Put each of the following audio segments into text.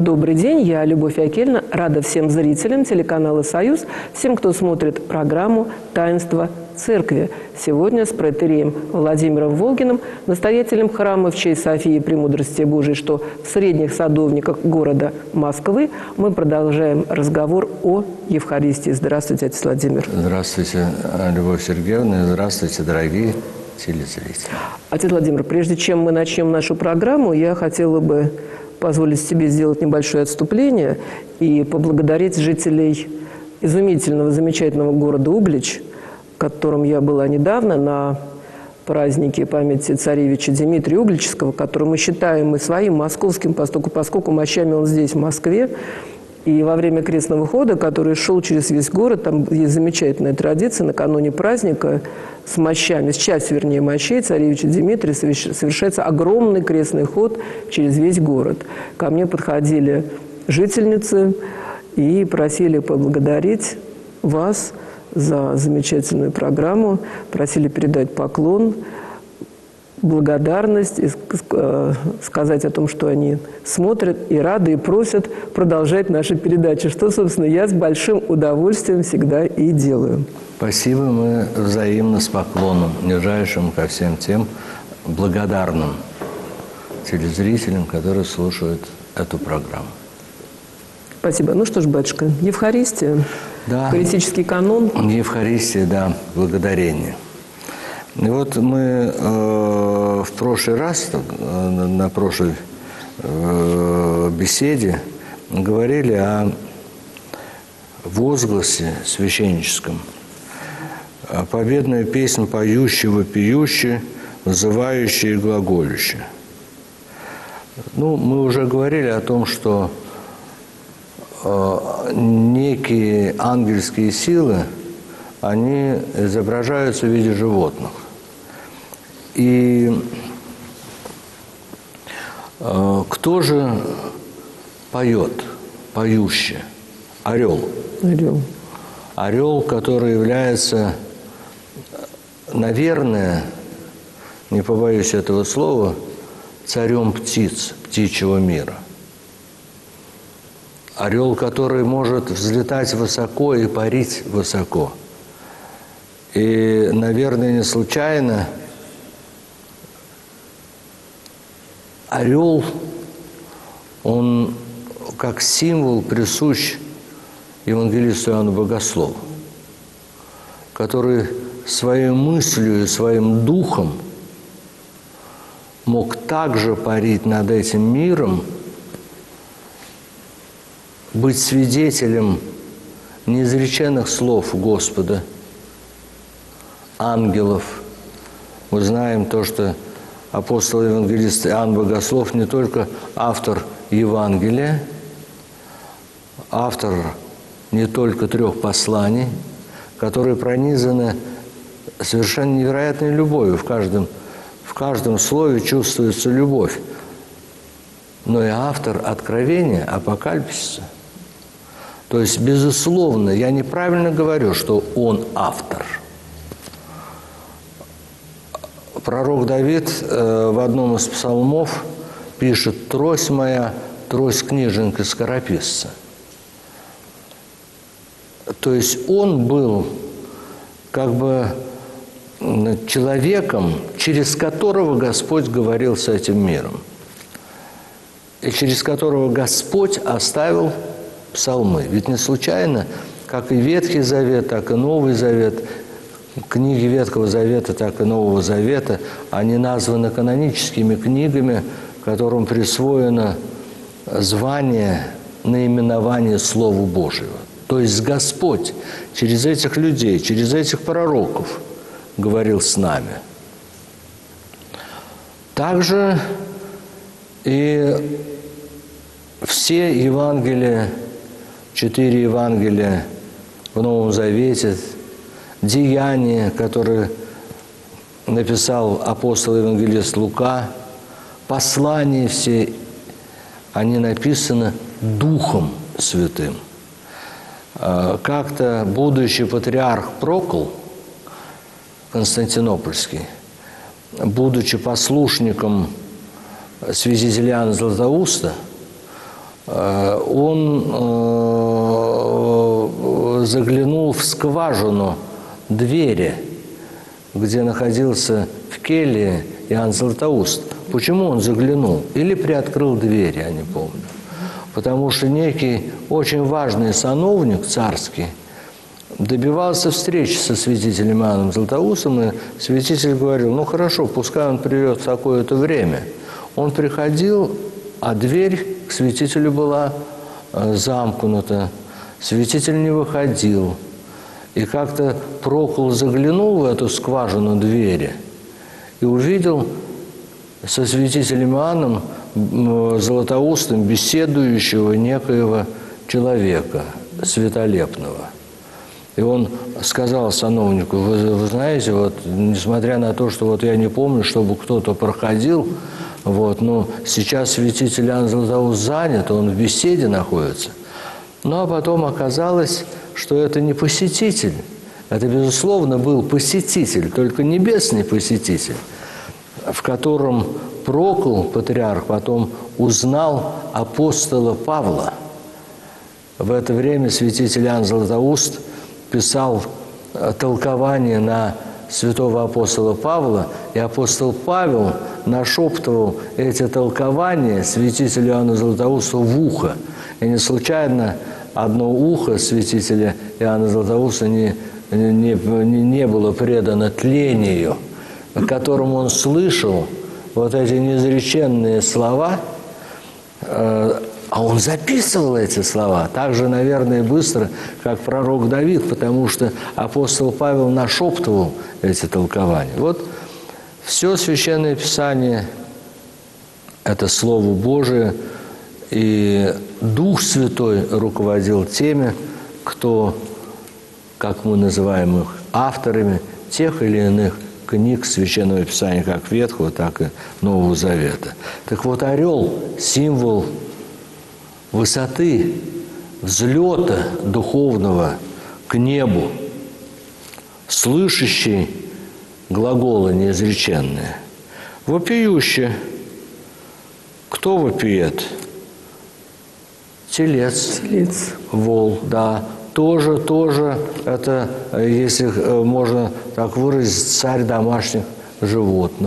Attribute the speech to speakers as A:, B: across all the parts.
A: Добрый день, я Любовь Акельна. Рада всем зрителям телеканала «Союз», всем, кто смотрит программу «Таинство Церкви». Сегодня с протоиереем Владимиром Волгиным, настоятелем храма в честь Софии Премудрости Божией, что в Средних Садовниках города Москвы, мы продолжаем разговор о Евхаристии. Здравствуйте, отец Владимир.
B: Здравствуйте, Любовь Сергеевна. Здравствуйте, дорогие телезрители.
A: Отец Владимир, прежде чем мы начнем нашу программу, я хотела бы позволить себе сделать небольшое отступление и поблагодарить жителей изумительного, замечательного города Углич, в котором я была недавно на празднике памяти царевича Дмитрия Угличского, который мы считаем и своим московским, поскольку мощами он здесь, в Москве. И во время крестного хода, который шел через весь город, там есть замечательная традиция, накануне праздника с мощами, с частью, вернее, мощей царевича Дмитрия совершается огромный крестный ход через весь город. Ко мне подходили жительницы и просили поблагодарить вас за замечательную программу, просили передать поклон, благодарность и сказать о том, что они смотрят и рады, и просят продолжать наши передачи, что, собственно, я с большим удовольствием всегда и делаю.
B: Спасибо, мы взаимно с поклоном, нижайшим ко всем тем благодарным телезрителям, которые слушают эту программу.
A: Спасибо. Ну что ж, батюшка, Евхаристия, да. Евхаристический канон.
B: Евхаристия, да, благодарение. И вот мы в прошлый раз, на прошлой беседе говорили о возгласе священническом. Победную песнь поющие, вопиющие, взывающие и глаголющие. Ну, мы уже говорили о том, что некие ангельские силы, они изображаются в виде животных. И кто же поет, поющий? Орел.
A: Орел.
B: Орел, который является, наверное, не побоюсь этого слова, царем птиц, птичьего мира. Орел, который может взлетать высоко и парить высоко. И, наверное, не случайно орел, он как символ присущ евангелисту Иоанну Богослову, который своей мыслью и своим духом мог также парить над этим миром, быть свидетелем неизреченных слов Господа, ангелов. Мы знаем то, что апостол-евангелист Иоанн Богослов не только автор Евангелия, автор не только 3 посланий, которые пронизаны совершенно невероятной любовью. В каждом слове чувствуется любовь. Но и автор Откровения, Апокалипсиса. То есть, безусловно, я неправильно говорю, что он автор. Пророк Давид в одном из псалмов пишет: «Трость моя, трость книженка скорописца». То есть он был как бы человеком, через которого Господь говорил с этим миром. И через которого Господь оставил псалмы. Ведь не случайно, как и Ветхий Завет, так и Новый Завет, книги Ветхого Завета, так и Нового Завета, они названы каноническими книгами, которым присвоено звание, наименование Слову Божьего. То есть Господь через этих людей, через этих пророков говорил с нами. Также и все Евангелия, 4 Евангелия в Новом Завете, деяния, которые написал апостол-евангелист Лука, послания все, они написаны Духом Святым. Как-то будущий патриарх Прокл Константинопольский, будучи послушником святителя Иоанна Златоуста, он заглянул в скважину двери, где находился в келье Иоанн Златоуст. Почему он заглянул? Или приоткрыл дверь, я не помню. Потому что некий очень важный сановник царский добивался встречи со святителем Иоанном Златоустом, и святитель говорил: ну хорошо, пускай он придет в такое-то время. Он приходил, а дверь к святителю была замкнута. Святитель не выходил. И как-то Прокул заглянул в эту скважину двери и увидел со святителем Иоанном Златоустом беседующего некоего человека, святолепного. И он сказал сановнику: вы знаете, вот, несмотря на то, что вот я не помню, чтобы кто-то проходил, вот, но сейчас святитель Иоанн Златоуст занят, он в беседе находится. Ну, а потом оказалось, что это не посетитель. Это, безусловно, был посетитель, только небесный посетитель, в котором Прокул, патриарх, потом узнал апостола Павла. В это время святитель Иоанн Златоуст писал толкование на святого апостола Павла, и апостол Павел нашептывал эти толкования святителю Иоанну Златоусту в ухо. И не случайно одно ухо святителя Иоанна Златоуста не было предано тлению, к которому он слышал вот эти неизреченные слова, а он записывал эти слова так же, наверное, быстро, как пророк Давид, потому что апостол Павел нашептывал эти толкования. Вот все Священное Писание – это Слово Божие, и Дух Святой руководил теми, кто, как мы называем их, авторами тех или иных книг Священного Писания, как Ветхого, так и Нового Завета. Так вот, орел – символ высоты, взлета духовного к небу, слышащий глаголы неизреченные. Вопиюще. Кто вопиет? Телец.
A: Телец.
B: Вол, да. Тоже, это, если можно так выразить, царь домашних животных.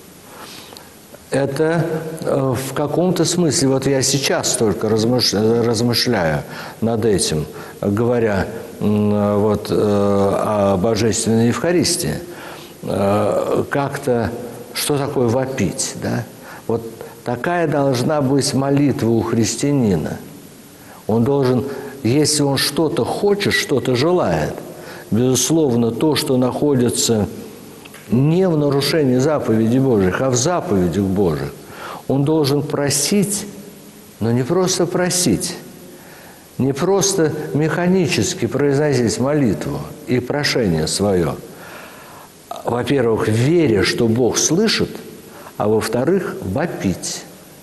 B: Это в каком-то смысле, вот я сейчас только размышляю над этим, говоря вот о Божественной Евхаристии, как-то, что такое вопить, да? Вот такая должна быть молитва у христианина. Он должен, если он что-то хочет, что-то желает, безусловно, то, что находится не в нарушении заповедей Божьих, а в заповедях Божьих, он должен просить, но не просто просить, не просто механически произносить молитву и прошение свое. Во-первых, веря, что Бог слышит, а во-вторых, вопить.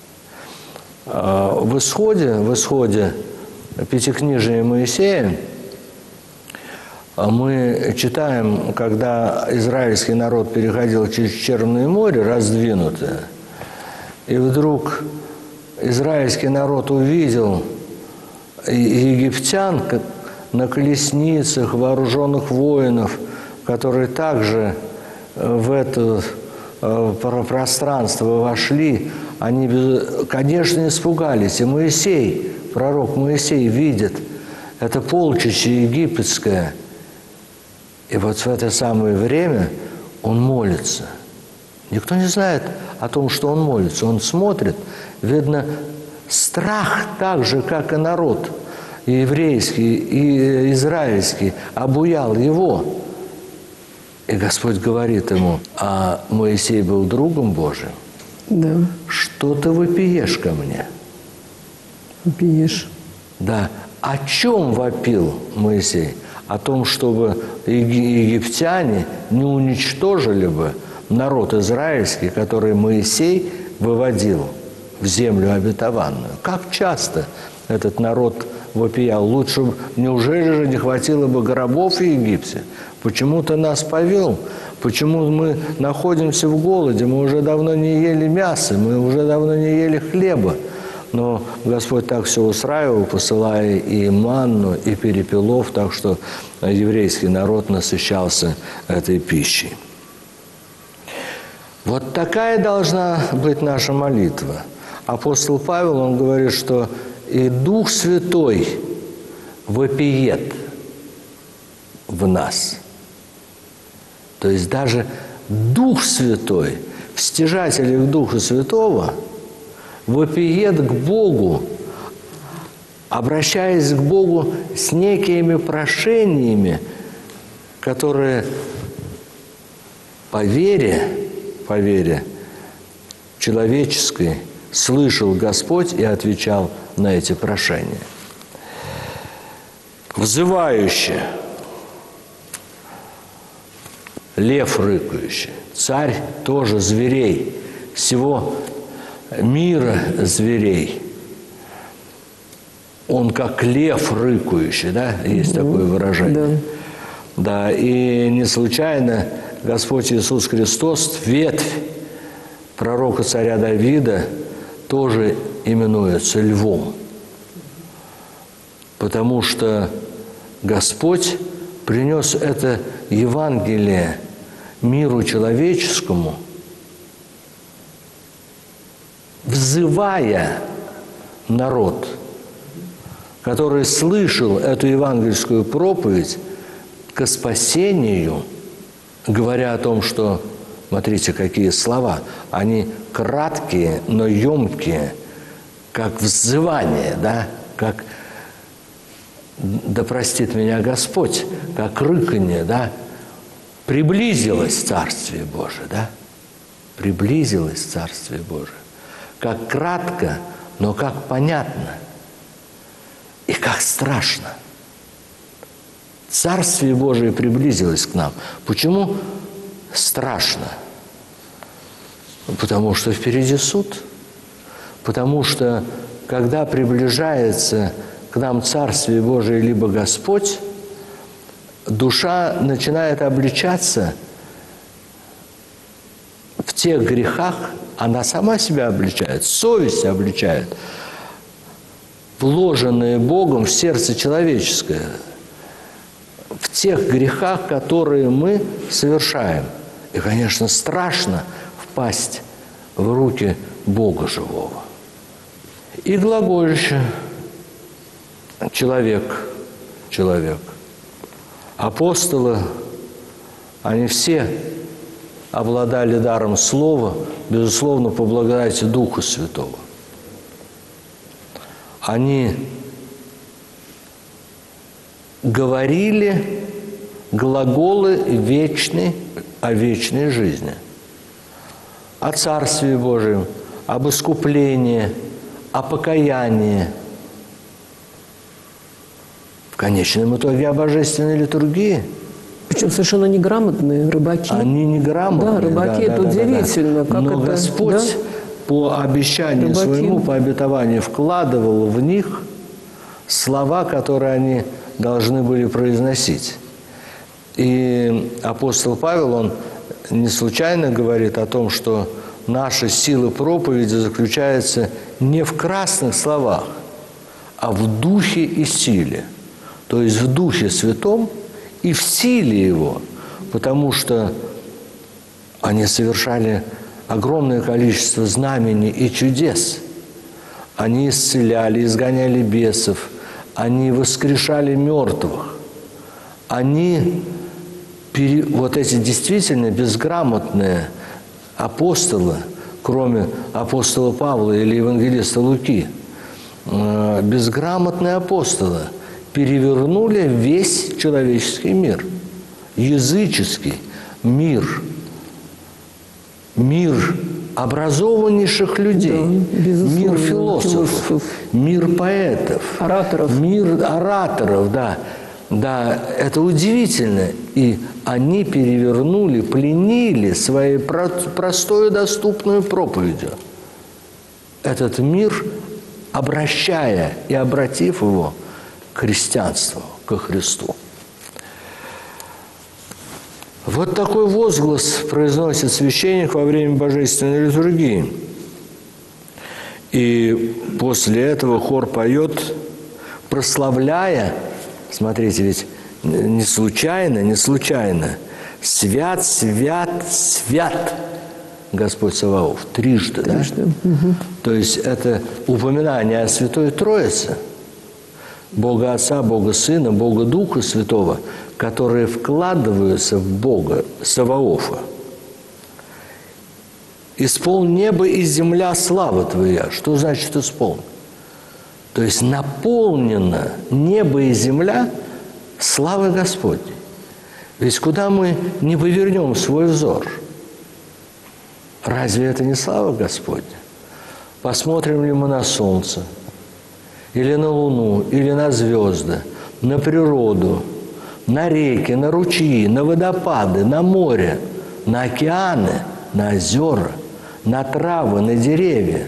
B: В исходе Пятикнижия Моисея мы читаем, когда израильский народ переходил через Черное море, раздвинутое, и вдруг израильский народ увидел египтян на колесницах, вооруженных воинов, которые также в это пространство вошли. Они, конечно, испугались. И Моисей, пророк Моисей, видит это полчище египетское. И вот в это самое время он молится. Никто не знает о том, что он молится. Он смотрит. Видно, страх так же, как и народ еврейский и израильский, обуял его. И Господь говорит ему: а Моисей был другом Божиим.
A: Да.
B: Что ты вопиешь ко мне?
A: Вопиешь.
B: Да. О чем вопил Моисей? О том, чтобы египтяне не уничтожили бы народ израильский, который Моисей выводил в землю обетованную. Как часто этот народ вопиял? Лучше, неужели же не хватило бы гробов в Египте? Почему ты нас повел? Почему мы находимся в голоде? Мы уже давно не ели мяса, мы уже давно не ели хлеба. Но Господь так все устраивал, посылая и манну, и перепелов, так что еврейский народ насыщался этой пищей. Вот такая должна быть наша молитва. Апостол Павел, он говорит, что и Дух Святой вопиет в нас. То есть даже Дух Святой, в стяжателях Духа Святого, вопиет к Богу, обращаясь к Богу с некими прошениями, которые по вере человеческой слышал Господь и отвечал на эти прошения. Взывающий, лев рыкающий, царь тоже зверей, всего мира зверей. Он как лев рыкающий, да, есть такое выражение. Да, и не случайно Господь Иисус Христос, ветвь пророка царя Давида, тоже именуется львом. Потому что Господь принес это Евангелие миру человеческому, взывая народ, который слышал эту евангельскую проповедь, к спасению, говоря о том, что, смотрите, какие слова, они краткие, но емкие, как взывание, да, как «да простит меня Господь», как рыканье, да, приблизилось Царствие Божие, да, приблизилось Царствие Божие. Как кратко, но как понятно и как страшно. Царствие Божие приблизилось к нам. Почему страшно? Потому что впереди суд. Потому что, когда приближается к нам Царствие Божие либо Господь, душа начинает обличаться в тех грехах, она сама себя обличает, совесть обличает, вложенные Богом в сердце человеческое, в тех грехах, которые мы совершаем. И, конечно, страшно впасть в руки Бога живого. И глаголище человек. Апостолы, они все обладали даром слова, безусловно, по благодати Духа Святого. Они говорили глаголы вечной, о вечной жизни, о Царстве Божьем, об искуплении, о покаянии. В конечном итоге о божественной литургии.
A: Причем совершенно неграмотные рыбаки.
B: Они неграмотные.
A: Да, рыбаки, это удивительно. Как
B: но
A: это,
B: Господь по обещанию
A: рыбаки
B: своему, по обетованию вкладывал в них слова, которые они должны были произносить. И апостол Павел, он не случайно говорит о том, что наша сила проповеди заключается не в красных словах, а в духе и силе. То есть в Духе Святом и в силе Его, потому что они совершали огромное количество знамений и чудес. Они исцеляли, изгоняли бесов, они воскрешали мертвых. Они, вот эти действительно безграмотные апостолы, кроме апостола Павла или евангелиста Луки, безграмотные апостолы перевернули весь человеческий мир, языческий мир, мир образованнейших людей, мир философов, мир поэтов, мир ораторов, да. Да, это удивительно. И они перевернули, пленили своей простой и доступной проповедью этот мир, обращая и обратив его к христианству, ко Христу. Вот такой возглас произносит священник во время божественной литургии. И после этого хор поет, прославляя, смотрите, ведь не случайно, свят, свят, свят Господь Саваоф, трижды, да?
A: Угу.
B: То есть это упоминание о Святой Троице, Бога Отца, Бога Сына, Бога Духа Святого, которые вкладываются в Бога Саваофа. «Исполн небо и земля слава Твоя». Что значит «исполн»? То есть наполнено небо и земля славой Господней. Ведь куда мы не повернем свой взор, разве это не слава Господня? Посмотрим ли мы на солнце, или на луну, или на звезды, на природу, на реки, на ручьи, на водопады, на море, на океаны, на озера, на травы, на деревья,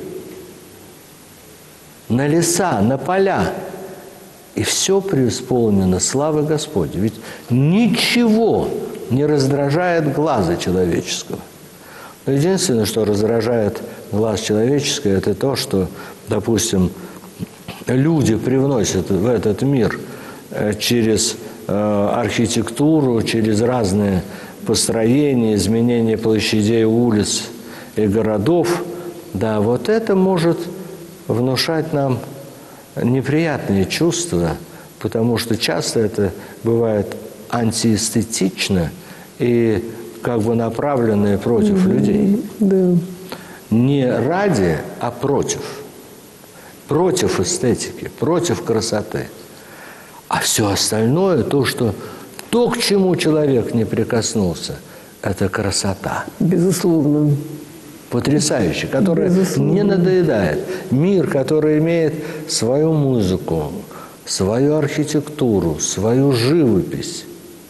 B: на леса, на поля. И все преисполнено славы Господней. Ведь ничего не раздражает глаза человеческого. Но единственное, что раздражает глаз человеческий, это то, что, допустим, люди привносят в этот мир через архитектуру, через разные построения, изменения площадей улиц и городов. Да, вот это может внушать нам неприятные чувства, потому что часто это бывает антиэстетично и как бы направленное против людей.
A: Да.
B: Не ради, а против. Против эстетики, против красоты. А все остальное, то, к чему человек не прикоснулся, это красота.
A: Безусловно.
B: Потрясающий, который не надоедает. Мир, который имеет свою музыку, свою архитектуру, свою живопись,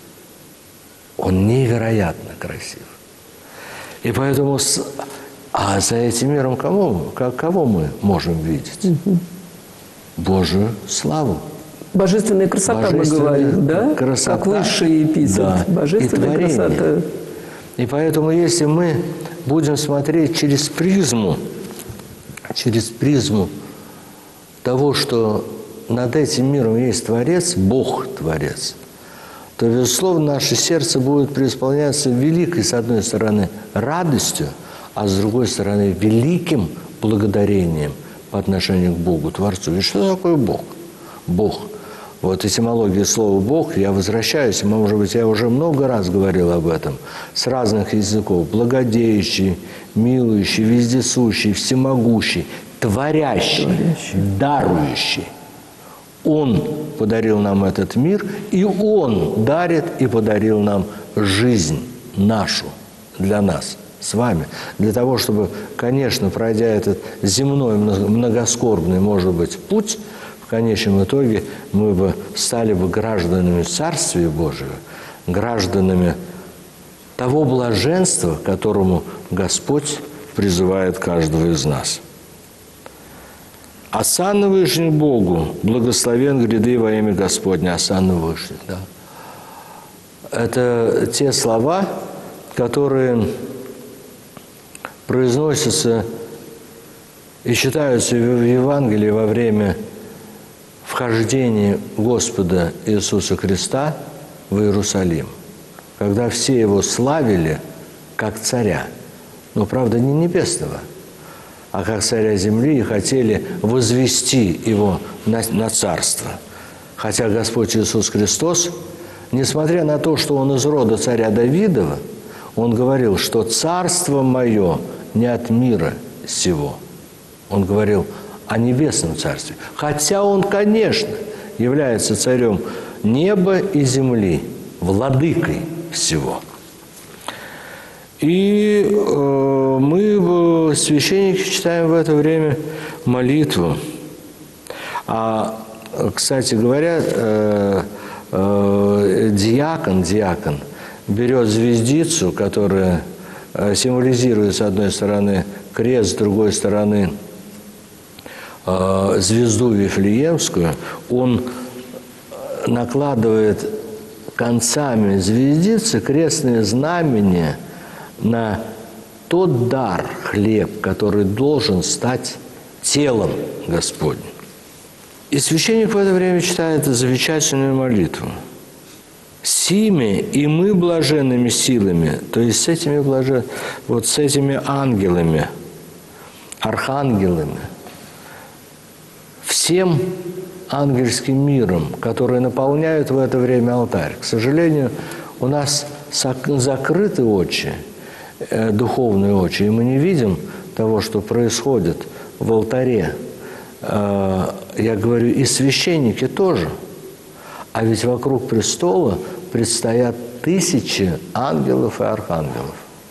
B: он невероятно красив. И поэтому, а за этим миром кого мы можем видеть? Божию славу.
A: Божественная красота, мы говорим, да?
B: Красота,
A: как высший эпитет.
B: Да,
A: божественная красота.
B: И поэтому, если мы будем смотреть через призму того, что над этим миром есть Творец, Бог Творец, то, безусловно, наше сердце будет преисполняться великой, с одной стороны, радостью, а с другой стороны, великим благодарением по отношению к Богу, Творцу. Ведь что такое Бог? Бог. Вот этимология слова «Бог», я возвращаюсь, может быть, я уже много раз говорил об этом, с разных языков. Благодеющий, милующий, вездесущий, всемогущий, творящий, дарующий. Он подарил нам этот мир, и Он дарит и подарил нам жизнь нашу для нас с вами. Для того, чтобы, конечно, пройдя этот земной, многоскорбный, может быть, путь, в конечном итоге мы бы стали бы гражданами Царствия Божьего, гражданами того блаженства, к которому Господь призывает каждого из нас. «Осан Вышний Богу, благословен гряды во имя Господне». Осан Вышний, да. Это те слова, которые произносятся и читаются в Евангелии во время вхождения Господа Иисуса Христа в Иерусалим, когда все Его славили как царя, но, правда, не небесного, а как царя земли, и хотели возвести Его на царство. Хотя Господь Иисус Христос, несмотря на то, что Он из рода царя Давидова, Он говорил, что «царство мое не от мира сего». Он говорил о небесном царстве. Хотя Он, конечно, является царем неба и земли, владыкой всего. И мы, священники, читаем в это время молитву. А, кстати говоря, диакон берет звездицу, которая символизирует, с одной стороны, крест, с другой стороны, звезду Вифлеемскую, он накладывает концами звездицы крестные знамения на тот дар, хлеб, который должен стать телом Господним. И священник в это время читает замечательную молитву. «Сими и мы блаженными силами», то есть с этими с этими ангелами, архангелами, всем ангельским миром, которые наполняют в это время алтарь. К сожалению, у нас закрыты очи, духовные очи, и мы не видим того, что происходит в алтаре. Я говорю, и священники тоже. А ведь вокруг престола предстоят тысячи ангелов и архангелов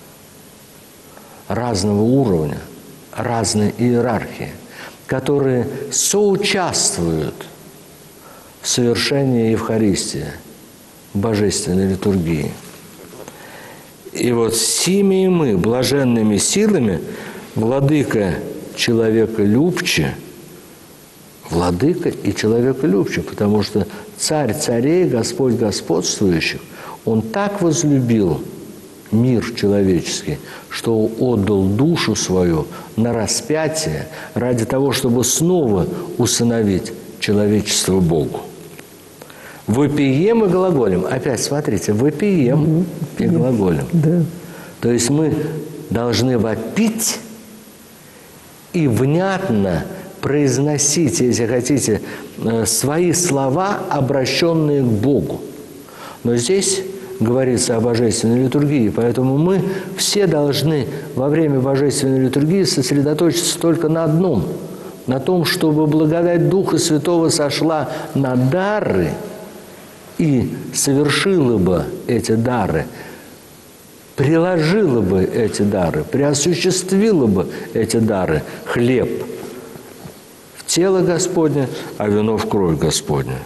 B: разного уровня, разной иерархии, которые соучаствуют в совершении Евхаристии, божественной литургии. И вот сими мы, блаженными силами, владыка человеколюбче, владыка и человеколюбче, потому что царь царей, Господь господствующих, Он так возлюбил мир человеческий, что отдал душу свою на распятие ради того, чтобы снова усыновить человечество Богу. Вопием и глаголем. Опять смотрите, вопием и глаголем.
A: Да.
B: То есть мы должны вопить и внятно произносить, если хотите, свои слова, обращенные к Богу. Но здесь говорится о божественной литургии, поэтому мы все должны во время божественной литургии сосредоточиться только на одном, на том, чтобы благодать Духа Святого сошла на дары и совершила бы эти дары, приложила бы эти дары, преосуществила бы эти дары, хлеб в тело Господне, а вино в кровь Господня.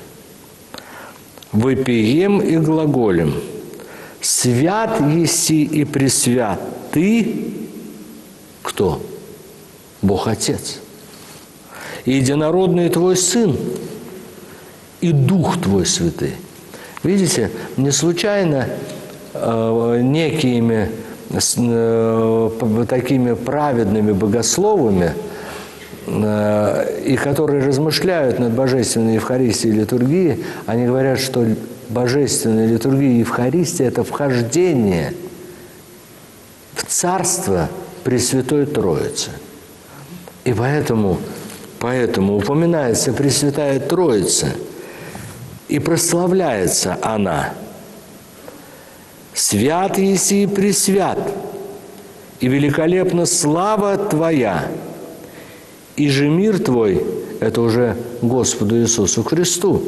B: Вопием и глаголем: свят еси и пресвят Ты, кто? Бог Отец. И единородный Твой Сын, и Дух Твой Святый. Видите, не случайно некими такими праведными богословами, и которые размышляют над божественной Евхаристией и литургией, они говорят, что божественная литургия и Евхаристия – это вхождение в Царство Пресвятой Троицы. И поэтому упоминается Пресвятая Троица, и прославляется она. «Свят еси и пресвят, и великолепна слава Твоя, и же мир Твой» – это уже Господу Иисусу Христу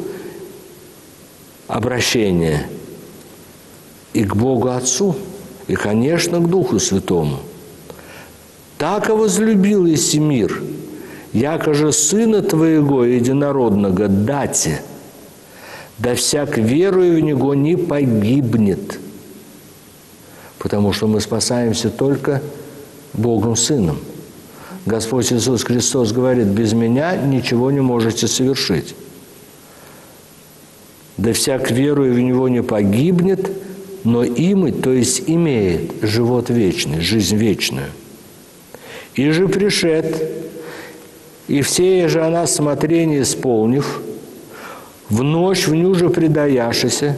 B: обращение, и к Богу Отцу, и, конечно, к Духу Святому. «Так и возлюбил еси мир, яко же Сына Твоего единородного дати, да всяк веруя в Него не погибнет». Потому что мы спасаемся только Богом Сыном. Господь Иисус Христос говорит: «Без Меня ничего не можете совершить». «Да всяк веруя в Него не погибнет, но имеет, то есть имеет живот вечный, жизнь вечную. И же пришед, и все же она смотрение исполнив, в ночь в ню же предаяшися,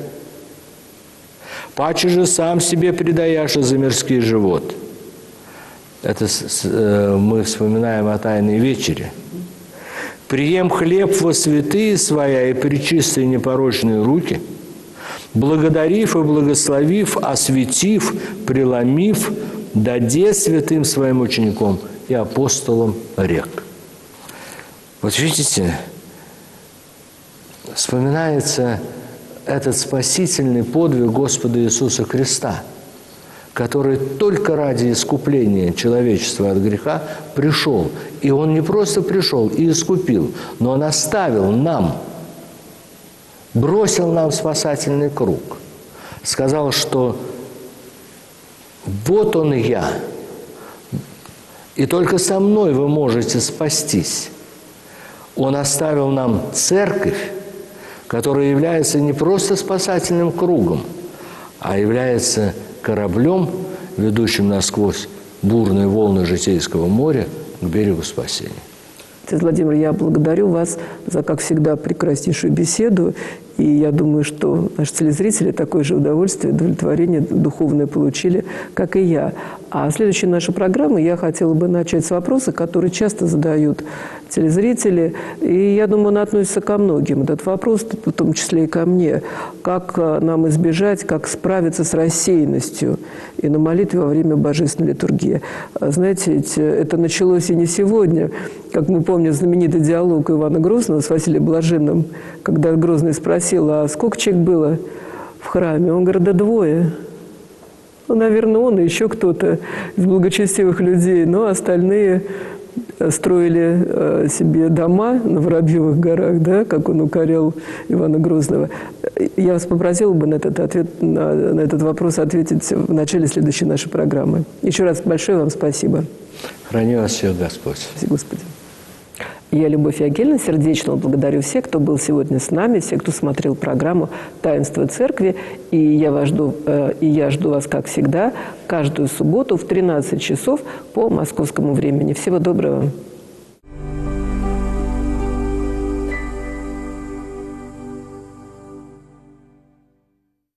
B: паче же сам себе предаяша за мирский живот». Это мы вспоминаем о Тайной вечере. «Прием хлеб во святые своя и пречистые непорочные руки, благодарив и благословив, осветив, преломив, даде святым своим ученикам и апостолам рек». Вот видите, вспоминается этот спасительный подвиг Господа Иисуса Христа, который только ради искупления человечества от греха пришел. И Он не просто пришел и искупил, но Он оставил нам, бросил нам спасательный круг. Сказал, что вот Он я, и только со мной вы можете спастись. Он оставил нам церковь, которая является не просто спасательным кругом, а является кораблем, ведущим насквозь бурные волны житейского моря к берегу спасения.
A: Отец Владимир, я благодарю вас за, как всегда, прекраснейшую беседу. И я думаю, что наши телезрители такое же удовольствие, удовлетворение духовное получили, как и я. А следующую нашу программу я хотела бы начать с вопроса, который часто задают телезрители. И я думаю, он относится ко многим. Этот вопрос, в том числе и ко мне. Как нам избежать, как справиться с рассеянностью и на молитве во время божественной литургии. Знаете, ведь это началось и не сегодня. Как мы помним знаменитый диалог Ивана Грозного с Василием Блаженным, когда Грозный спросил, а сколько человек было в храме? Он говорит, да 2. Ну, наверное, он и еще кто-то из благочестивых людей, но остальные строили себе дома на Воробьевых горах, да, как он укорял Ивана Грозного. Я вас попросила бы на этот вопрос ответить в начале следующей нашей программы. Еще раз большое вам спасибо.
B: Храни вас всех Господь.
A: Спасибо, Господи. Я, Любовь Ягельна, сердечно благодарю всех, кто был сегодня с нами, всех, кто смотрел программу «Таинство Церкви». И я жду вас, как всегда, каждую субботу в 13 часов по московскому времени. Всего доброго.